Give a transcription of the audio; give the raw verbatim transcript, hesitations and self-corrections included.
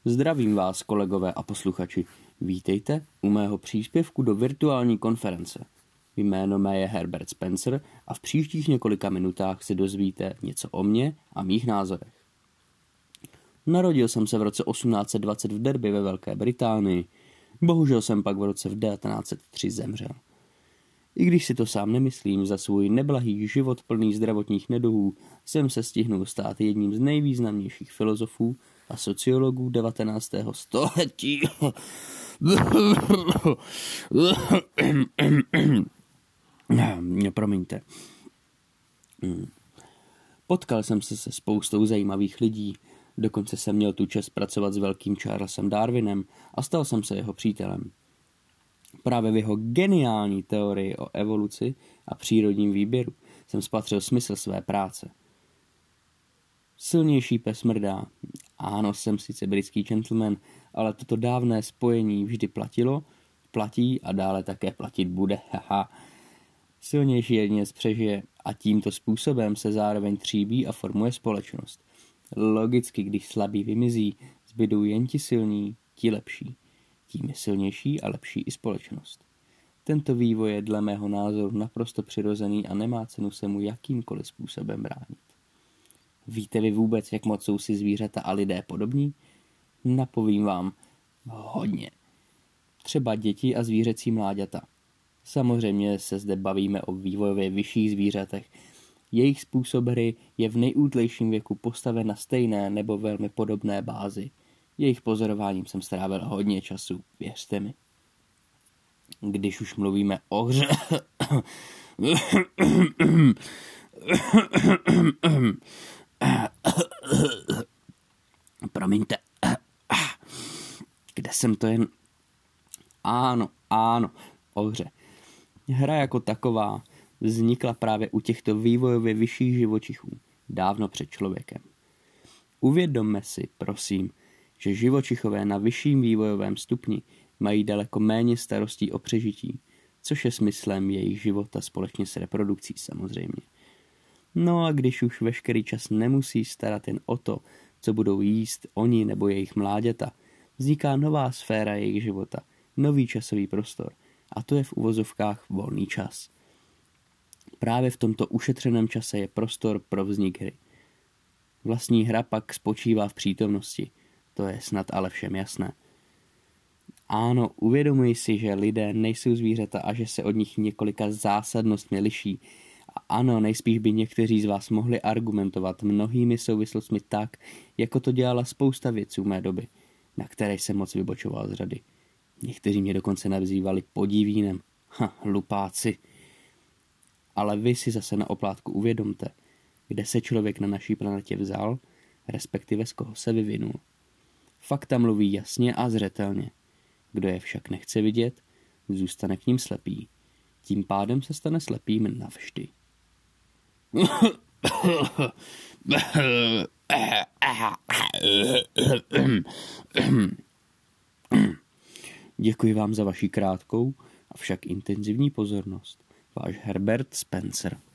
Zdravím vás, kolegové a posluchači. Vítejte u mého příspěvku do virtuální konference. Jméno mé je Herbert Spencer a v příštích několika minutách se dozvíte něco o mně a mých názorech. Narodil jsem se v roce osmnáct set dvacet v Derby ve Velké Británii. Bohužel jsem pak v roce v devatenáct set tři zemřel. I když si to sám nemyslím, za svůj neblahý život plný zdravotních neduhů jsem se stihnul stát jedním z nejvýznamnějších filozofů a sociologů devatenáctého století. Promiňte. Potkal jsem se se spoustou zajímavých lidí, dokonce jsem měl tu čest pracovat s velkým Charlesem Darwinem a stal jsem se jeho přítelem. Právě v jeho geniální teorii o evoluci a přírodním výběru jsem spatřil smysl své práce. Silnější pes mrdá. Ano, jsem sice britský gentleman, ale toto dávné spojení vždy platilo, platí a dále také platit bude. Haha. Silnější jedinec přežije a tímto způsobem se zároveň tříbí a formuje společnost. Logicky, když slabí vymizí, zbydou jen ti silní, ti lepší. Tím je silnější a lepší i společnost. Tento vývoj je dle mého názoru naprosto přirozený a nemá cenu se mu jakýmkoliv způsobem bránit. Víte vy vůbec, jak moc jsou si zvířata a lidé podobní? Napovím vám hodně. Třeba děti a zvířecí mláďata. Samozřejmě se zde bavíme o vývojově vyšších zvířatech. Jejich způsob hry je v nejútlejším věku postaven na stejné nebo velmi podobné bázi. Jejich pozorováním jsem strávil hodně času, věřte mi. Když už mluvíme o hře... Promiňte. Kde jsem to jen... Ano, ano, o hře. Hra jako taková vznikla právě u těchto vývojově vyšších živočichů, dávno před člověkem. Uvědomme si, prosím, že živočichové na vyšším vývojovém stupni mají daleko méně starostí o přežití, což je smyslem jejich života společně s reprodukcí samozřejmě. No a když už veškerý čas nemusí starat jen o to, co budou jíst oni nebo jejich mláďata, vzniká nová sféra jejich života, nový časový prostor, a to je v uvozovkách volný čas. Právě v tomto ušetřeném čase je prostor pro vznik hry. Vlastní hra pak spočívá v přítomnosti, to je snad ale všem jasné. Ano, uvědomuji si, že lidé nejsou zvířata a že se od nich několika zásadnostmi liší. A ano, nejspíš by někteří z vás mohli argumentovat mnohými souvislostmi tak, jako to dělala spousta vědců mé doby, na které jsem moc vybočoval z řady. Někteří mě dokonce nazývali podívínem. Ha, hlupáci. Ale vy si zase na oplátku uvědomte, kde se člověk na naší planetě vzal, respektive z koho se vyvinul. Fakta mluví jasně a zřetelně. Kdo je však nechce vidět, zůstane k ním slepý. Tím pádem se stane slepým navždy. Děkuji vám za vaši krátkou, avšak intenzivní pozornost. Váš Herbert Spencer.